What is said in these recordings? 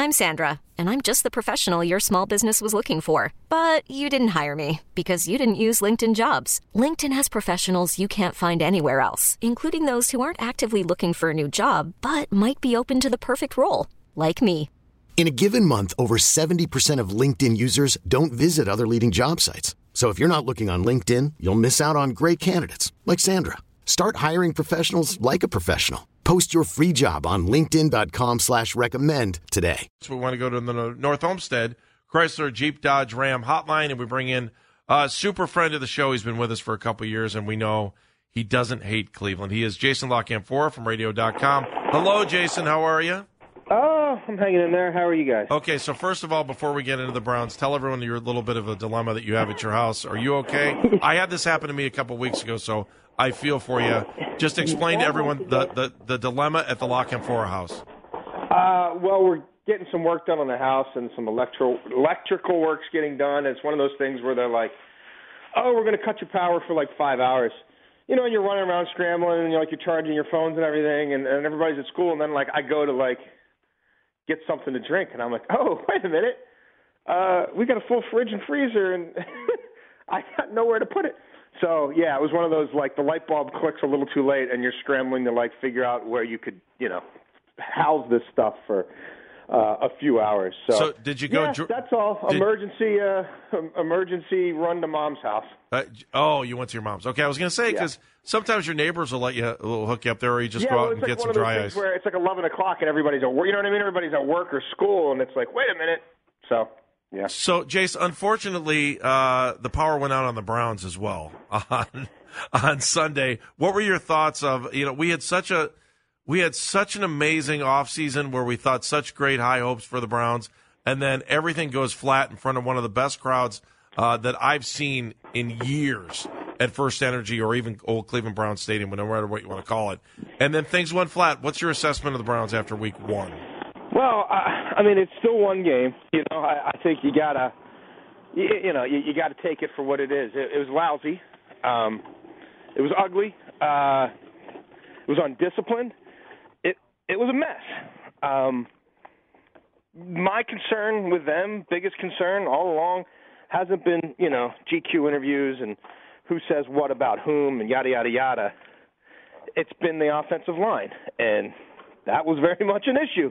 I'm Sandra, and I'm just the professional your small business was looking for. But you didn't hire me because you didn't use LinkedIn Jobs. LinkedIn has professionals you can't find anywhere else, including those who aren't actively looking for a new job, but might be open to the perfect role, like me. In a given month, over 70% of LinkedIn users don't visit other leading job sites. So if you're not looking on LinkedIn, you'll miss out on great candidates like Sandra. Start hiring professionals like a professional. Post your free job on linkedin.com/recommend today. So we want to go to the North Olmsted Chrysler Jeep Dodge Ram hotline, and we bring in a super friend of the show. He's been with us for a couple years, and we know he doesn't hate Cleveland. He is Jason LaCanfora from radio.com. Hello, Jason. How are you? Oh, I'm hanging in there. How are you guys? Okay, so first of all, before we get into the Browns, tell everyone your little bit of a dilemma that you have at your house. Are you okay? I had this happen to me a couple weeks ago, so I feel for you. Just explain to everyone the dilemma at the LaCanfora house. Well, we're getting some work done on the house and some electrical work's getting done. It's one of those things where they're like, oh, we're going to cut your power for like 5 hours. You know, and you're running around scrambling, and you're charging your phones and everything, and everybody's at school, and then I go to get something to drink, and I'm like, oh, wait a minute, we got a full fridge and freezer, and I got nowhere to put it. So yeah, it was one of those the light bulb clicks a little too late, and you're scrambling to figure out where you could house this stuff for a few hours. So did you go? Yeah, that's all. Emergency run to mom's house. You went to your mom's. Okay, I was going to say because sometimes your neighbors will will hook you up there, or you just go out and get some dry ice. Where it's 11 o'clock and everybody's at work. You know what I mean? Everybody's at work or school, and it's like, wait a minute. So yeah. So Jace, unfortunately, the power went out on the Browns as well on Sunday. What were your thoughts of we had such an amazing offseason where we thought such great high hopes for the Browns, and then everything goes flat in front of one of the best crowds that I've seen in years at First Energy or even old Cleveland Browns Stadium, no matter what you want to call it. And then things went flat. What's your assessment of the Browns after week one? Well, I mean, it's still one game. I think you gotta take it for what it is. It was lousy. It was ugly. It was undisciplined. It was a mess. My concern with them, biggest concern all along, hasn't been, GQ interviews and who says what about whom and yada, yada, yada. It's been the offensive line, and that was very much an issue,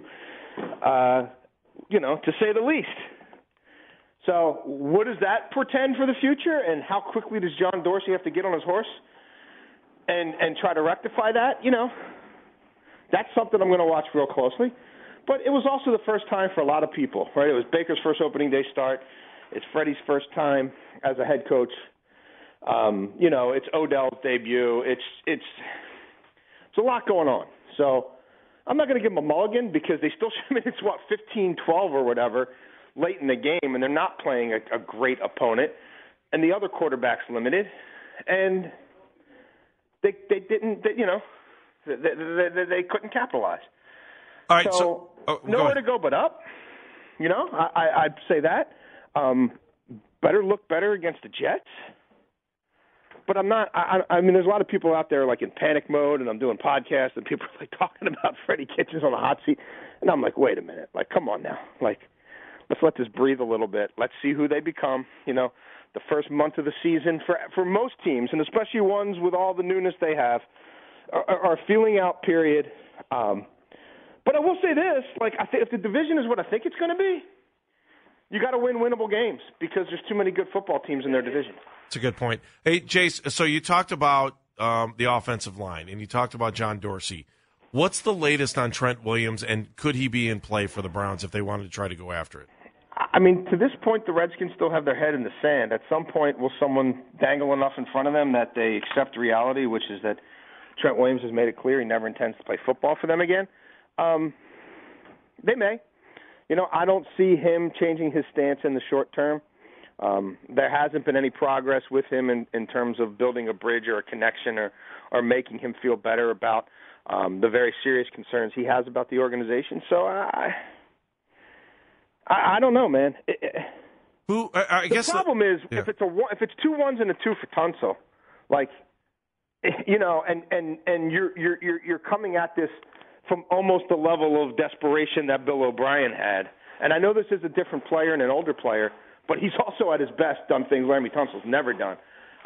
to say the least. So what does that portend for the future, and how quickly does John Dorsey have to get on his horse and try to rectify that? That's something I'm going to watch real closely. But it was also the first time for a lot of people, right? It was Baker's first opening day start. It's Freddie's first time as a head coach. It's Odell's debut. It's a lot going on. So I'm not going to give them a mulligan because they still – it's 15-12 or whatever late in the game, and they're not playing a great opponent. And the other quarterback's limited. And they didn't – They couldn't capitalize. All right, so nowhere to go but up. I'd say that. Better look better against the Jets. But I'm not. I mean, there's a lot of people out there in panic mode, and I'm doing podcasts, and people are talking about Freddie Kitchens on the hot seat, and I'm like, wait a minute, come on now, let's let this breathe a little bit. Let's see who they become. The first month of the season for most teams, and especially ones with all the newness they have. Our feeling out period. But I will say this, if the division is what I think it's going to be, you got to win winnable games because there's too many good football teams in their division. That's a good point. Hey, Jace, so you talked about the offensive line, and you talked about John Dorsey. What's the latest on Trent Williams, and could he be in play for the Browns if they wanted to try to go after it? I mean, to this point, the Redskins still have their head in the sand. At some point, will someone dangle enough in front of them that they accept reality, which is that Trent Williams has made it clear he never intends to play football for them again? They may. I don't see him changing his stance in the short term. There hasn't been any progress with him in terms of building a bridge or a connection or making him feel better about the very serious concerns he has about the organization. So I don't know, man. The problem is if it's 2 1s and a 2 for Tunsil, and you're coming at this from almost the level of desperation that Bill O'Brien had. And I know this is a different player and an older player, but he's also at his best done things Laremy Tunsil's never done.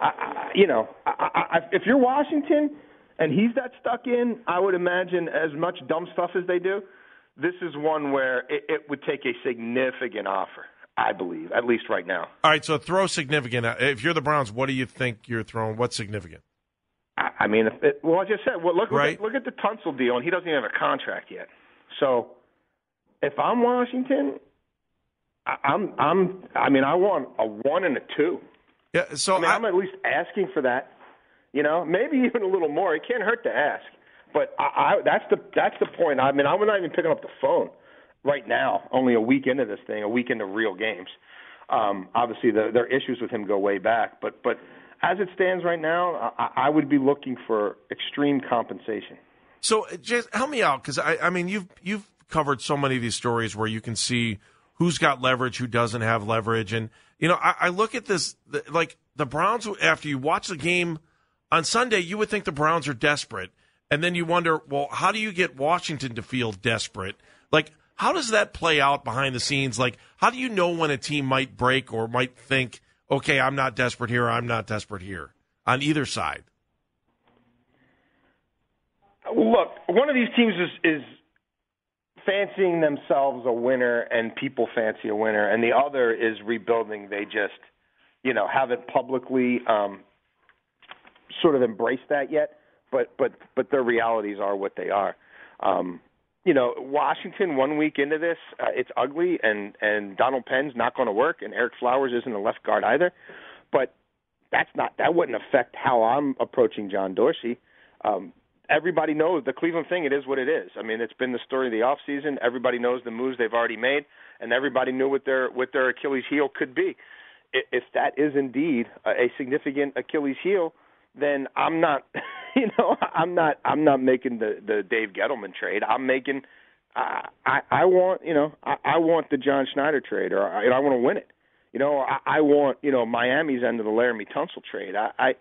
If you're Washington and he's that stuck in, I would imagine as much dumb stuff as they do, this is one where it would take a significant offer, I believe, at least right now. All right, so throw significant. If you're the Browns, what do you think you're throwing? What's significant? I mean, I just said, look at the Tunsil deal, and he doesn't even have a contract yet. So if I'm Washington, I want a 1 and a 2. Yeah, so I'm at least asking for that. Maybe even a little more. It can't hurt to ask. But that's the point. I mean, I'm not even picking up the phone right now. Only a week into this thing, a week into real games. Obviously, their issues with him go way back. But as it stands right now, I would be looking for extreme compensation. So, Jay, help me out, because I mean, you've covered so many of these stories where you can see who's got leverage, who doesn't have leverage, and I look at this like the Browns. After you watch the game on Sunday, you would think the Browns are desperate, and then you wonder, well, how do you get Washington to feel desperate? Like, how does that play out behind the scenes? Like, how do you know when a team might break or might think, okay, I'm not desperate here, I'm not desperate here, on either side? Look, one of these teams is fancying themselves a winner and people fancy a winner, and the other is rebuilding. They just, haven't publicly sort of embraced that yet, but their realities are what they are. Washington 1 week into this, it's ugly, and Donald Penn's not going to work, and Eric Flowers isn't a left guard either, but that wouldn't affect how I'm approaching John Dorsey. Everybody knows the Cleveland thing. It is what it is. I mean, it's been the story of the offseason. Everybody knows the moves they've already made, and everybody knew what their Achilles heel could be. If that is indeed a significant Achilles heel, then I'm not, I'm not making the Dave Gettleman trade. I'm making, I want the John Schneider trade, or I want to win it. I want Miami's end of the Laremy Tunsil trade.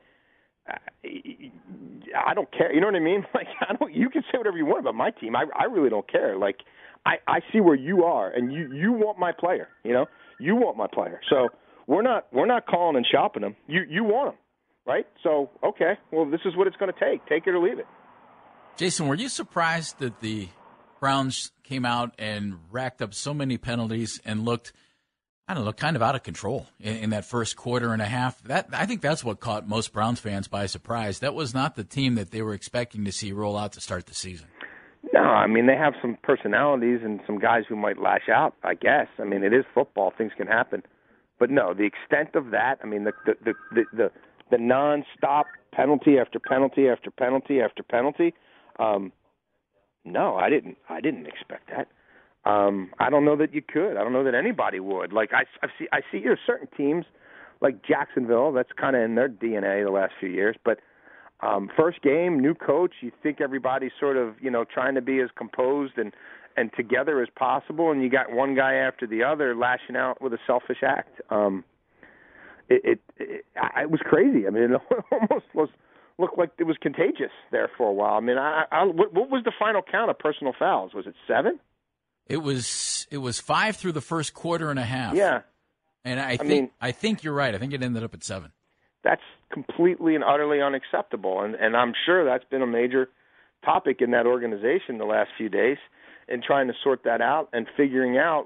I don't care. You know what I mean? Like, you can say whatever you want about my team. I really don't care. Like, I see where you are, and you want my player. You want my player. So we're not calling and shopping him. You want him, right? So okay, well, this is what it's going to take. Take it or leave it. Jason, were you surprised that the Browns came out and racked up so many penalties and looked, I don't know, kind of out of control in that first quarter and a half? I think that's what caught most Browns fans by surprise. That was not the team that they were expecting to see roll out to start the season. No, I mean, they have some personalities and some guys who might lash out, I guess. I mean, it is football. Things can happen. But no, the extent of that, I mean, the nonstop penalty after penalty after penalty after penalty, no, I didn't expect that. I don't know that you could. I don't know that anybody would. Like, I see certain teams like Jacksonville, that's kind of in their DNA the last few years. But first game, new coach, you think everybody's sort of, trying to be as composed and together as possible, and you got one guy after the other lashing out with a selfish act. It was crazy. I mean, it almost looked like it was contagious there for a while. I mean, what was the final count of personal fouls? Was it 7? It was 5 through the first quarter and a half. Yeah. And I think you're right. I think it ended up at 7. That's completely and utterly unacceptable. And I'm sure that's been a major topic in that organization the last few days, in trying to sort that out and figuring out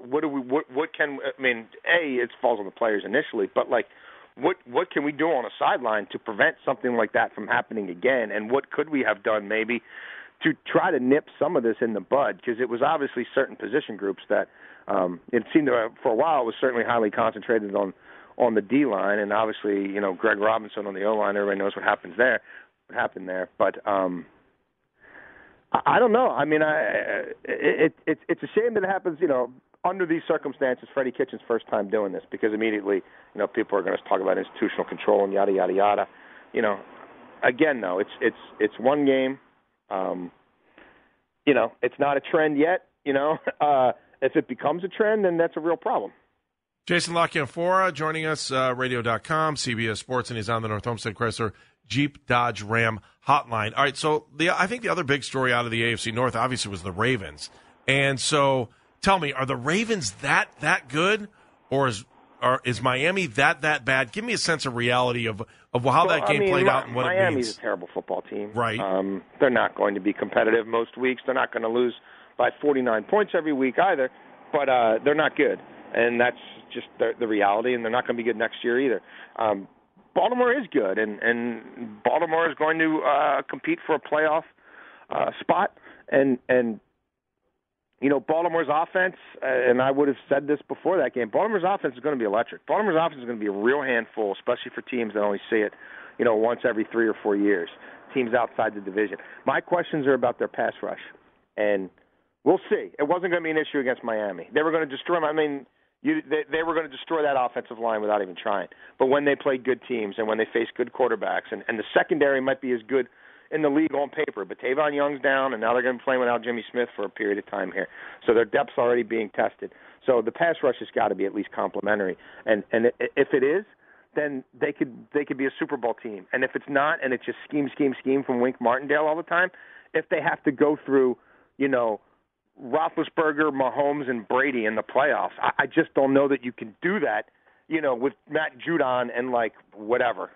it falls on the players initially, but like what can we do on a sideline to prevent something like that from happening again? And what could we have done maybe to try to nip some of this in the bud? Because it was obviously certain position groups that it seemed to, for a while, it was certainly highly concentrated on the D line, and obviously, Greg Robinson on the O line. Everybody knows what happened there. But I don't know. I mean, it's a shame that it happens, under these circumstances. Freddie Kitchens' first time doing this, because immediately, people are going to talk about institutional control and yada yada yada. Again, though, it's one game. It's not a trend yet. If it becomes a trend, then that's a real problem. Jason LaCanfora joining us, radio.com, CBS Sports, and he's on the North Homestead Chrysler Jeep Dodge Ram hotline. All right, so I think the other big story out of the AFC North obviously was the Ravens. And so tell me, are the Ravens that good, or is Miami that bad? Give me a sense of reality of how that game played out and what it means. Miami's a terrible football team. Right. They're not going to be competitive most weeks. They're not going to lose by 49 points every week either, but they're not good. And that's just the reality, and they're not going to be good next year either. Baltimore is good, and Baltimore is going to compete for a playoff spot. And you know, Baltimore's offense, and I would have said this before that game, Baltimore's offense is going to be electric. Baltimore's offense is going to be a real handful, especially for teams that only see it, you know, once every 3 or 4 years, teams outside the division. My questions are about their pass rush, and we'll see. It wasn't going to be an issue against Miami. They were going to destroy them. I mean, they were going to destroy that offensive line without even trying. But when they play good teams and when they face good quarterbacks, and the secondary might be as good in the league on paper, but Tavon Young's down, and now they're going to be playing without Jimmy Smith for a period of time here. So their depth's already being tested. So the pass rush has got to be at least complimentary. And if it is, then they could be a Super Bowl team. And if it's not, and it's just scheme from Wink Martindale all the time, if they have to go through, you know, Roethlisberger, Mahomes, and Brady in the playoffs, I just don't know that you can do that, you know, with Matt Judon and, like, whatever.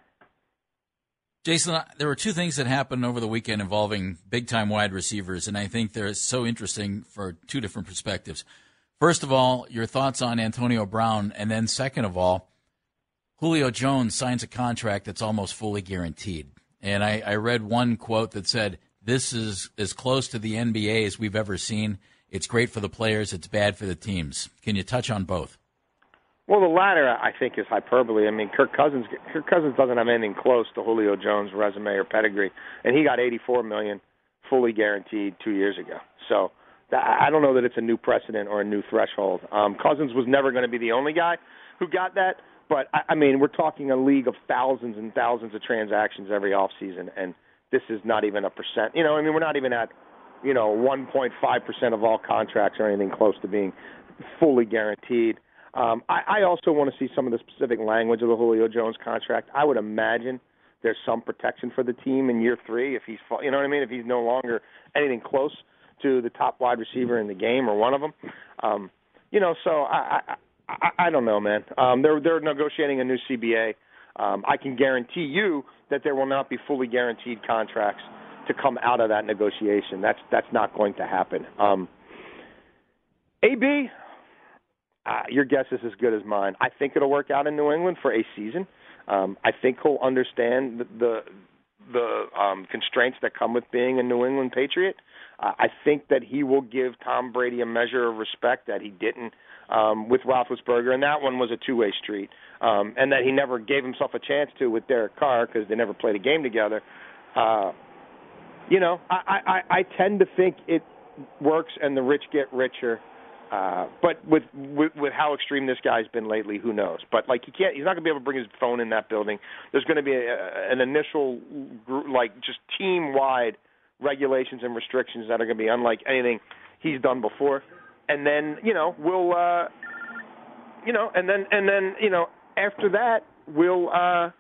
Jason, there were two things that happened over the weekend involving big-time wide receivers, and I think they're so interesting for two different perspectives. First of all, your thoughts on Antonio Brown, and then second of all, Julio Jones signs a contract that's almost fully guaranteed. And I read one quote that said, "This is as close to the NBA as we've ever seen. It's great for the players. It's bad for the teams." Can you touch on both? Well, the latter, I think, is hyperbole. I mean, Kirk Cousins doesn't have anything close to Julio Jones' resume or pedigree, and he got $84 million fully guaranteed 2 years ago. So I don't know that it's a new precedent or a new threshold. Cousins was never going to be the only guy who got that, but, I mean, we're talking a league of thousands and thousands of transactions every offseason, and this is not even a percent. You know, I mean, we're not even at, you know, 1.5% of all contracts or anything close to being fully guaranteed. I also want to see some of the specific language of the Julio Jones contract. I would imagine there's some protection for the team in year 3 if he's, you know what I mean, if he's no longer anything close to the top wide receiver in the game or one of them. You know, so I don't know, man. They're negotiating a new CBA. I can guarantee you that there will not be fully guaranteed contracts to come out of that negotiation. That's not going to happen. AB. Your guess is as good as mine. I think it'll work out in New England for a season. I think he'll understand the constraints that come with being a New England Patriot. I think that he will give Tom Brady a measure of respect that he didn't with Roethlisberger, and that one was a two-way street, and that he never gave himself a chance to with Derek Carr because they never played a game together. You know, I tend to think it works and the rich get richer. But with how extreme this guy's been lately, who knows? But like he's not gonna be able to bring his phone in that building. There's going to be an initial like just team-wide regulations and restrictions that are going to be unlike anything he's done before. And then we'll and then after that we'll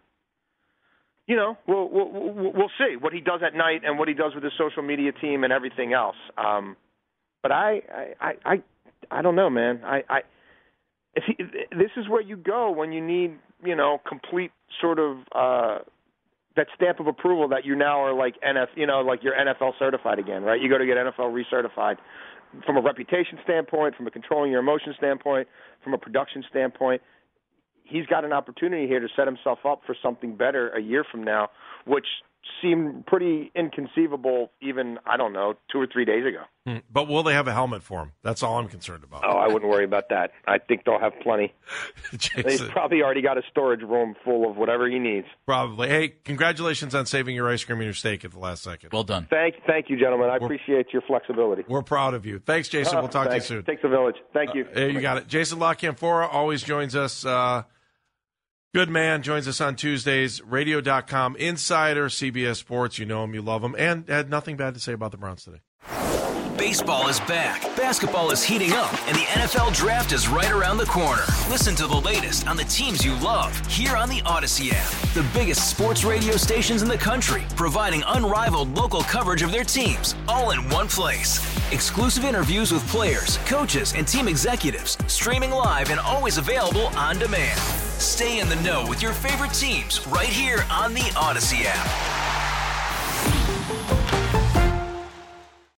we'll see what he does at night and what he does with his social media team and everything else. But I don't know, man. This is where you go when you need, complete sort of that stamp of approval that you now are like like you're NFL certified again, right? You go to get NFL recertified from a reputation standpoint, from a controlling your emotion standpoint, from a production standpoint. He's got an opportunity here to set himself up for something better a year from now, which seemed pretty inconceivable even, 2 or 3 days ago. But will they have a helmet for him? That's all I'm concerned about. Oh, I wouldn't worry about that. I think they'll have plenty. They've probably already got a storage room full of whatever he needs. Probably. Hey, congratulations on saving your ice cream and your steak at the last second. Well done. Thank you, gentlemen. I appreciate your flexibility. We're proud of you. Thanks, Jason. We'll talk to you soon. Takes a village. Thank you. You got it. Jason La Canfora always joins us. Good man, joins us on Tuesdays, radio.com insider, CBS Sports. You know him, you love him, and had nothing bad to say about the Browns today. Baseball is back, basketball is heating up, and the NFL Draft is right around the corner. Listen to the latest on the teams you love here on the Odyssey app. The biggest sports radio stations in the country, providing unrivaled local coverage of their teams, all in one place. Exclusive interviews with players, coaches, and team executives, streaming live and always available on demand. Stay in the know with your favorite teams right here on the Odyssey app.